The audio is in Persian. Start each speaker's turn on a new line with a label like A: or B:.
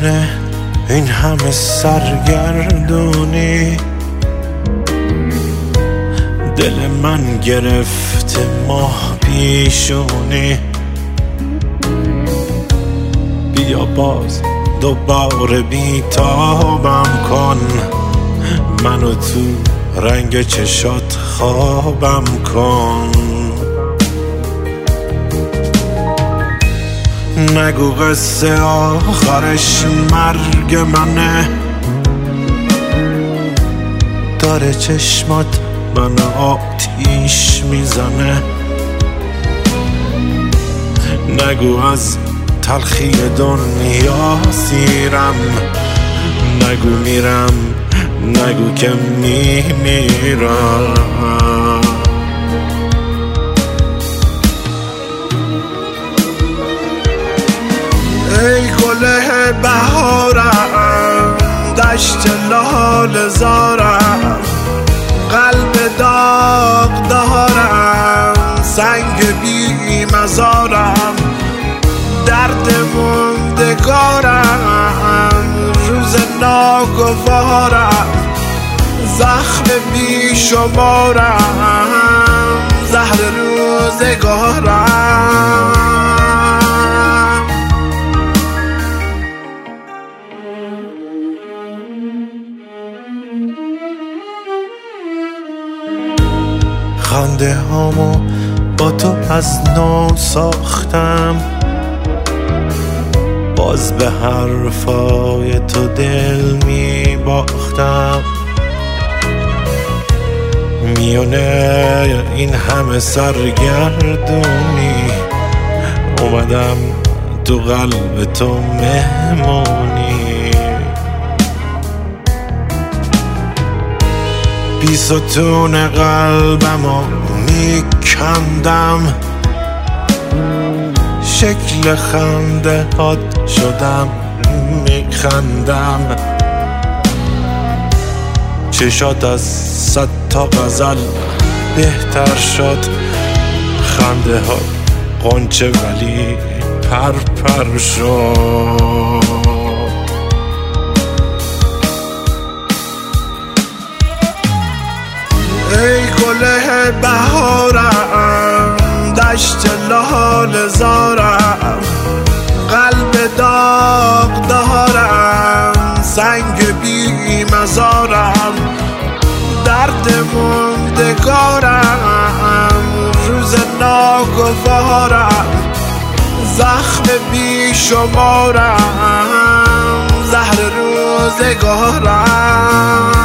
A: میونه این همه سرگردونی، دل من گرفته ماه پیشونی. بیا باز دوباره بیتابم کن، منو تو رنگ چشات خوابم کن. نگو قصه آخرش مرگ منه، داره چشمات من آتیش میزنه. نگو از تلخی دنیا سیرم، نگو میرم، نگو که میمیرم. ای گل بهارم، دشت لاله زارم، قلب داغ دارم، سنگ بی مزارم، درد موندگارم، روز ناگوارم، زخم بی شمارم، زهر روزگارم. خنده هامو با تو از نو ساختم، باز به حرفای تو دل می باختم. میونه این همه سرگردونی، اومدم تو قلب تو مهمونی. بی ستون قلبمو میکندم، شکل خنده هات شدم میخندم. چشات از 100 تا غزل بهتر شد، خنده ها غنچه ولی پرپر شد. ای گل بهارم، دشت لاله زارم، قلب داغ دارم، سنگ بی مزارم، درد موندگارم، روز ناگوارم، زخم بی شمارم، زهر روزگارم.